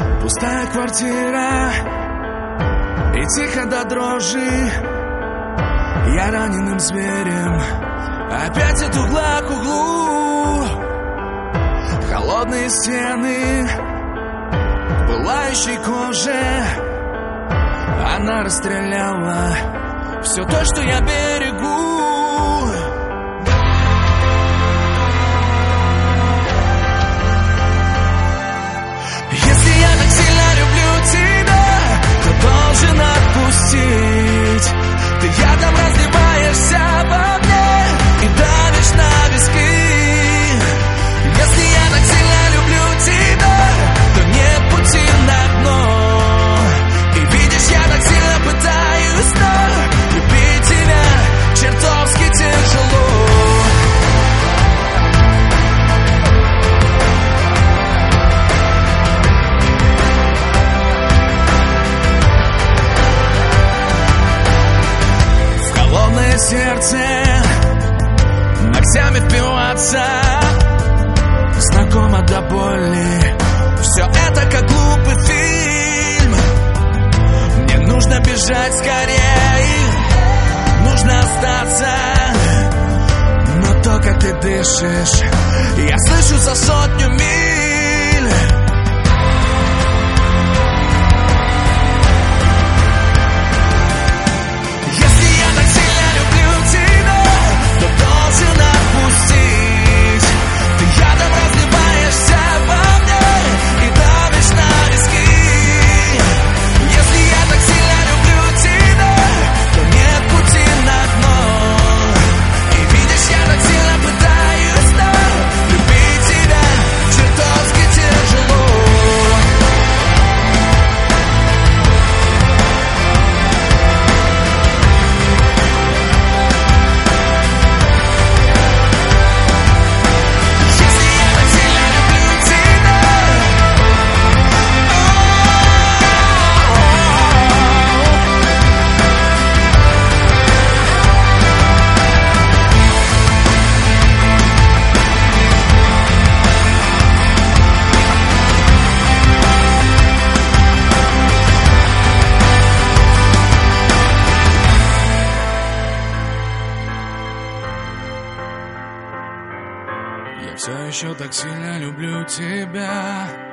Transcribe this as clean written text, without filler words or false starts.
Пустая квартира и тихо до дрожи. Я раненым зверем опять от угла к углу. Холодные стены, пылающей кожи. Она расстреляла все то, что я берегу. Если я так сильно люблю тебя, то должен отпустить. Ты ядом разливаешься во мне и давишь на виски. Если я так сильно люблю тебя, то нет пути на дно. И видишь, я так сильно пытаюсь, но любить тебя чертовски тяжело. Сердце ногтями впиваться, знакомо до боли. Все это как глупый фильм. Мне нужно бежать скорее, нужно остаться. Но то, как ты дышишь, я слышу за сотню миль. Я все еще так сильно люблю тебя.